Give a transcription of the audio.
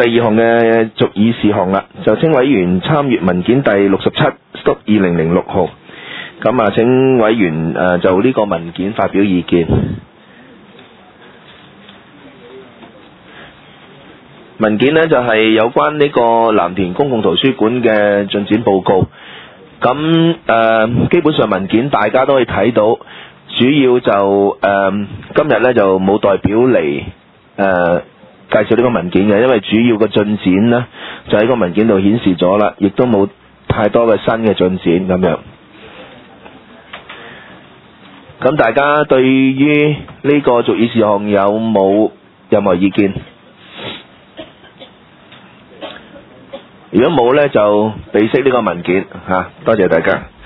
第二項嘅續議事項啦，就請委員參閱文件第67/2006號。咁啊，請委員就呢個文件發表意見。文件呢就係有關呢個藍田公共圖書館嘅進展報告。咁基本上文件大家都可以睇到，主要就今日呢就冇代表嚟介紹呢個文件嘅，因為主要嘅進展呢就喺個文件度顯示咗啦，亦都冇太多嘅新嘅進展咁樣。咁大家對於呢個續議事項有冇任何意見？如果冇呢，就備悉呢個文件嚇，多謝大家。